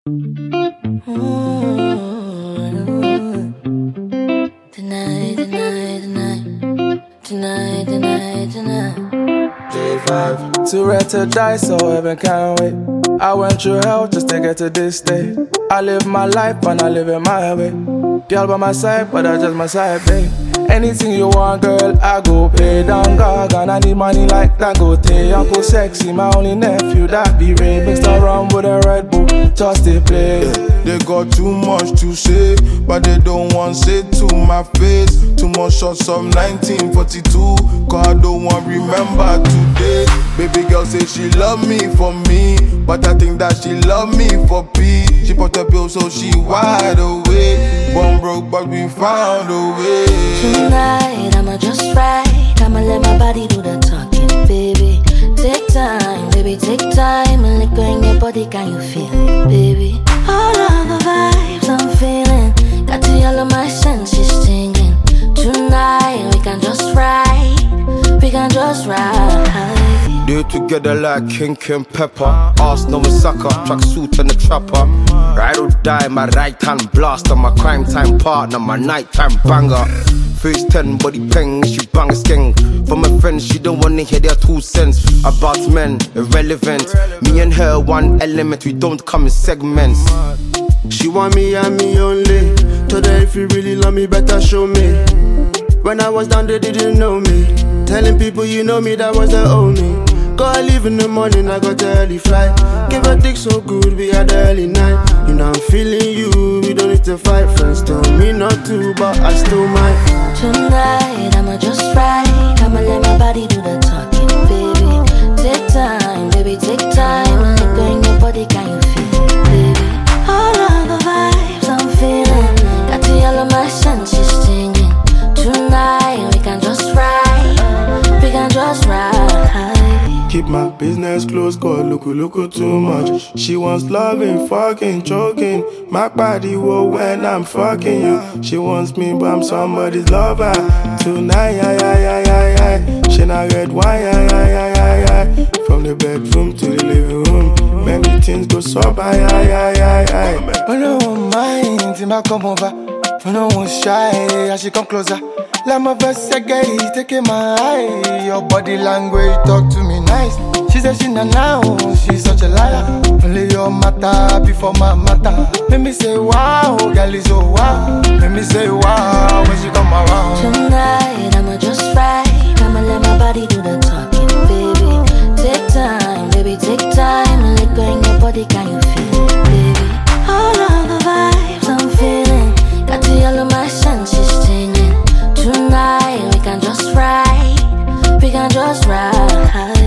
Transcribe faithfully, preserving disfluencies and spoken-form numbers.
Tonight, tonight, tonight, tonight, tonight, tonight. J five, too red to die, so heaven can't wait. I went through hell just to get to this day. I live my life and I live it my way. Girl by my side, but I just my side, babe. Anything you want, girl, I go pay down Gaga. I need money like Dangote. Uncle Sexy, my only nephew, that be Ray. Mixed around with a Red Bull, just they play. They got too much to say, but they don't want say to my face. Too much shots of nineteen forty-two, cause I don't want remember today. Baby girl say she love me for me, but I think that she love me for peace. She put a pill so she wide awake. Born broke but we found a way. Tonight I'ma just ride, I'ma let my body do the talking, baby. Take time, baby, take time. And liquor in your body, can you feel it, baby? All of the vibes I'm feeling, got to all of my senses tingling. Tonight we can just ride, we can just ride. Do it together like King Kim Pepper. Arsenal with sucker, tracksuit and the trapper. Ride or die, my right hand blaster. My crime time partner, my nighttime banger. Face ten, body peng, she bang a skeng. For my friends, she don't wanna hear their two cents. About men, irrelevant. Me and her, one element, we don't come in segments. She want me and me only. Told her if you really love me, better show me. When I was down, they didn't know me. Telling people you know me, that was the only. Go I leave in the morning, I got the early flight. Give a dick so good, we had the early night. You know I'm feeling you, we don't need to fight. Friends told me not to, but I still might. Tonight I'ma just ride, I'ma let my body do the talking, baby. Take time, baby, take time. And liquor in your body, can you feel it, baby? All of the vibes I'm feeling, got to all of my senses stinging. Tonight we can just ride, we can just ride. Keep my business close, cause look, look too much. She wants loving, fucking, choking. My body will when I'm fucking you. She wants me, but I'm somebody's lover. Tonight, yeah, yeah, yeah, yeah, yeah. She not red wine, yeah, yeah, yeah, yeah, yeah. From the bedroom to the living room, many things go so by, yeah, yeah, yeah, yeah. Oh no, mind, till I come over. Oh no, one shy, as she come closer. Let my verse again, taking my eye. Your body language talk to me nice. She said she not now, she's such a liar. Only your matter before my matter. Make me say wow, girl is so wow. Make me say wow when she come around. Tonight I'ma just ride, I'ma let my body do the talking, baby. Take time, baby, take time. And liquor in your body, can you feel it, baby? All of the vibes I'm feeling, got to all of my senses tingling. Tonight we can just ride, we can just ride.